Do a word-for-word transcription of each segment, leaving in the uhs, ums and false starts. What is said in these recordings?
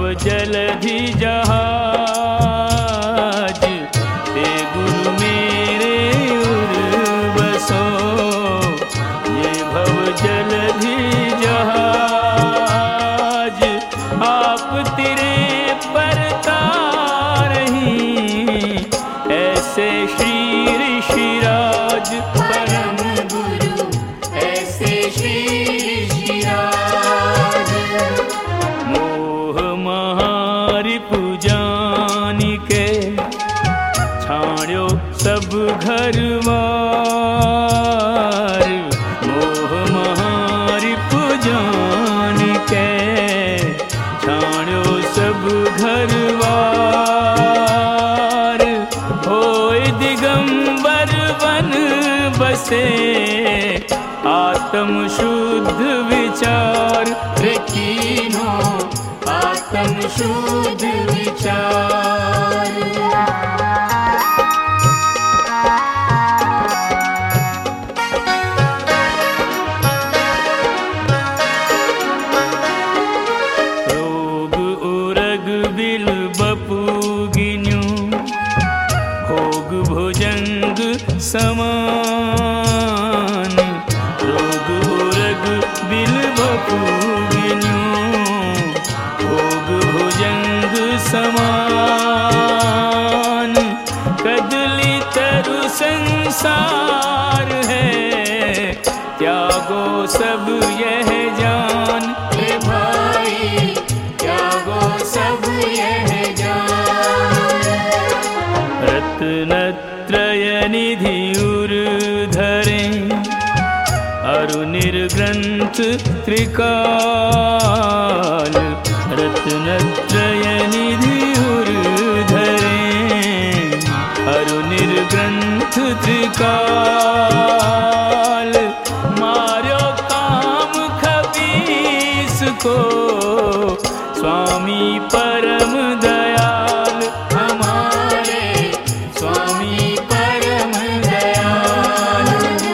जलधि जहाज, ते गुरु मेरे उर्वसो। ये भव जलधि जहाज, आप तिरे पर तारही। ऐसे श्री ऋषिराज परम गुरु, ऐसे श्री ऋषिराज। मोह महारिपु जानिके, छाड़्यो सब घरवार। मोह महारिपु जानिके, छाड़्यो सब घरवार। होय दिगंबर वन बसे, आत्म शुद्ध विचार। कीनो आत्म शुद्ध विचार। रोग उरग बिल बपू गिन्यू, भोग भुजंग समान। रोग उरग बिल बपू गिन्यू, भोग भुजंग समान। कदली तरु संसार है, त्यागो सब यह जान। हे भाई त्यागो सब यह जान। रत्नत्रय निधि उर धरे, अरु निर्ग्रंथ त्रिकाल। रत्नत्रय निधि उर धरे, अरु निर्ग्रंथ त्रिकाल। मार्यो काम खबीस को, स्वामी परम दयाल। हमारे स्वामी परम दयाल।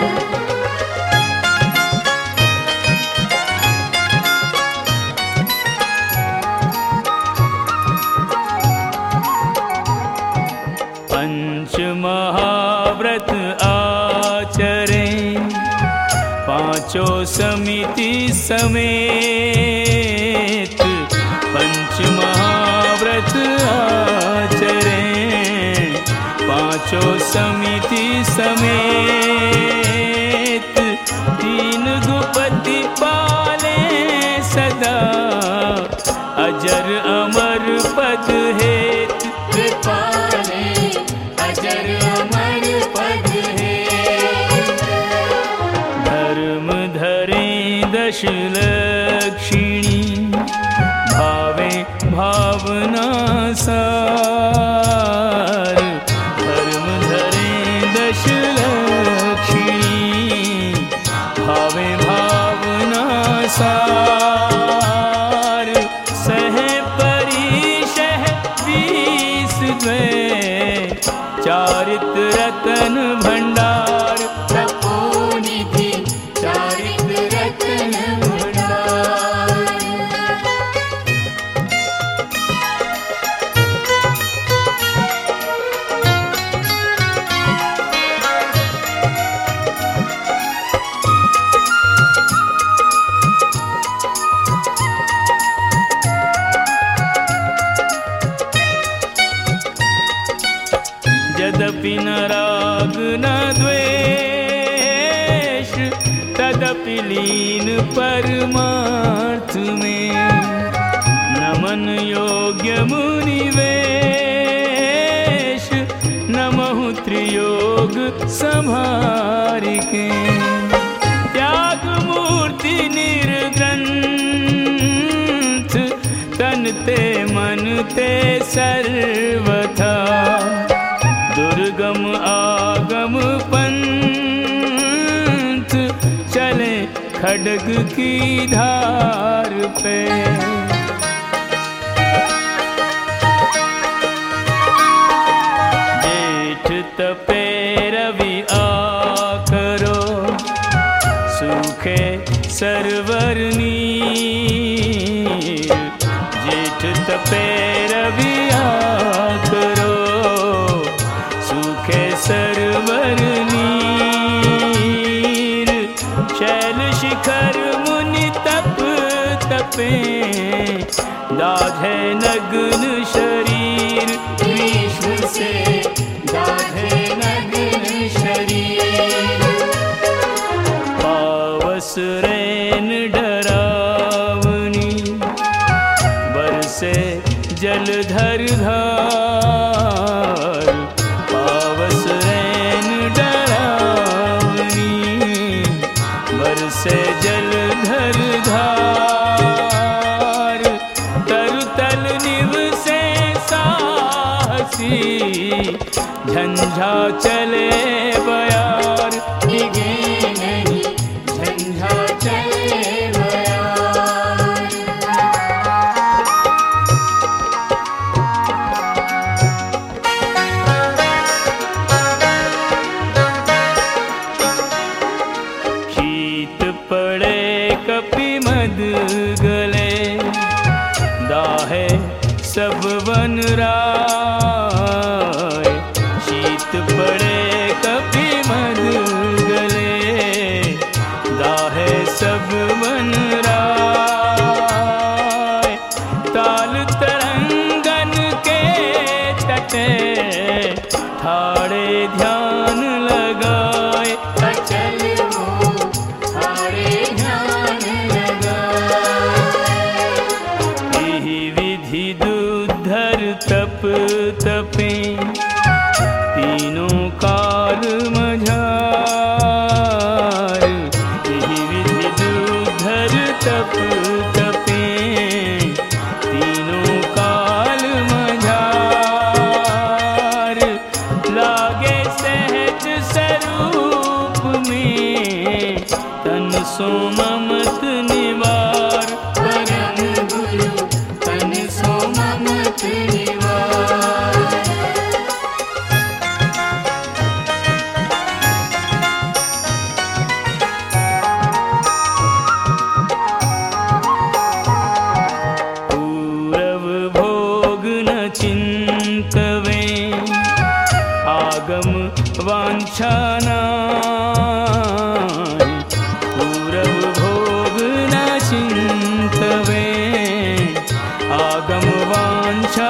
पंच महाव्रत आचरे, पांचों समिति समेत। पंच महाव्रत आचरे, पांचों समिति समेत। तीन गुपति पाले सदा, अजर अमर पद हेत। पाले अजर अमर पद हेत। धर्म धरे दश लक्षिणी, भावे भावना सार। धर्म धरे दश लक्षिणी, भावे भावना सार। सह परिशह बीस द्वे, चारित्र रतन भंडार। तपोनिधि चारित्र रतन भंडार। यद्यपि न राग न द्वेष, तदपि लीन परमार्थ में। नमन योग्य मुनिवेश, नमहु त्रियोग संहारिके। त्याग मूर्ति निर्ग्रंथ, तन ते मन ते सर्वथा। दुर्गम आगम पंथ, चले खड्ग की धार पे। जेठ तपे रवि आकरो, सूखे सरवर नीर। जेठ तपे रविया करो, सूखे सरवर नीर, शैल शिखर मुनि तप तपे, दाझे नग्न शरीर, ग्रीष्म से दाझे नग्न शरीर। पावस रैन डरावनी, बरसे जलधर धार, पावस रैन डरावनी, बरसे जलधर धार, तरुतल निवसे साहसी, झंझा चले बयार, डिगे नहीं झंझा चले बयार। शीत पड़े कपि मद गले, दाहे सब वन राय, शीत पड़े कपि मद गले, दाहे सब वन राय, ताल तरंगन के तटे, ठाड़े ध्यान लगाए, अचल मोह थारे ध्यान लगाए। यही विधि दुधर तप तपे, तीनों काल मझार, यही विधि दुधर तप तपे, तीनों काल मझार, लागे सहज स्वरूप में, तन सो ममत निवार, परम गुरु तन सो ममत निवार। पूरव भोग न चिंतवे, आगम वांछा नाय, पूरव भोग न चिंतवे, आगम वांछा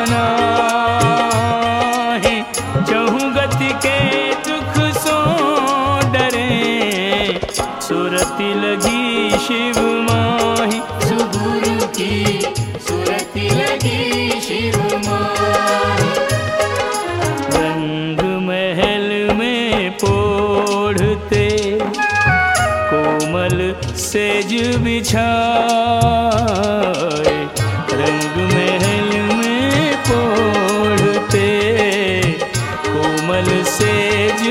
नाय, चहु गति के दुख सो डरे, सुरति लगी शिव माहि, सुगुरु की सुरति लगी शिव माहि। रंग महल में पोढ़ते, कोमल सेज बिछाए, रंग महल में पोढ़ते, कोमल सेज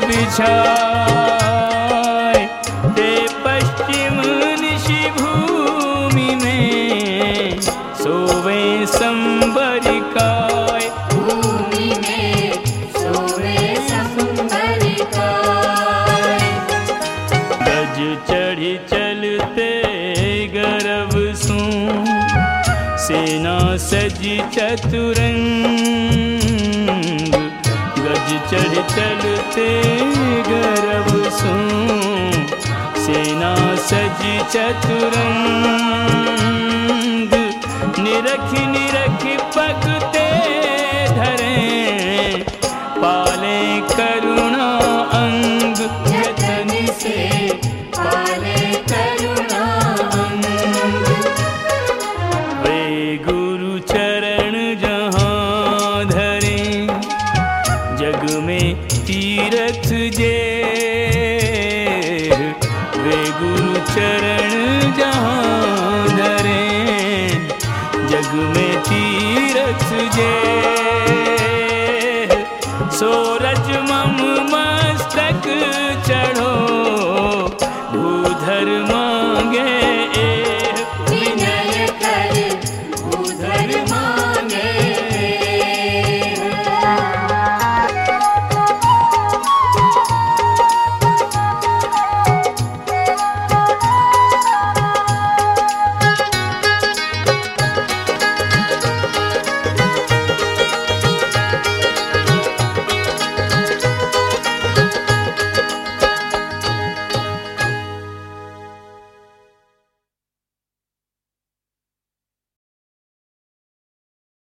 बिछाए, ते पश्चिम निशि भूमि में, सोवे संबरिकाय, भूमि में सोवे संबरिकाय। गज चढ़ी चलते गर्व सू, सेना सजी चतुरंग, गज चढ़ चलते गर्व सू, सेना सजी चतुरंग, निरखि निरखि पगते धरे, पाले करुणा अंग, जतन से पाले करुणा अंग। वे गुरु चरण जहाँ धरे, जग में तीरथ जे, वे गुरु चरण जहाँ धरे, जग में तीरथ जे, सोरज मम मस्तक चढ़ो, भूधर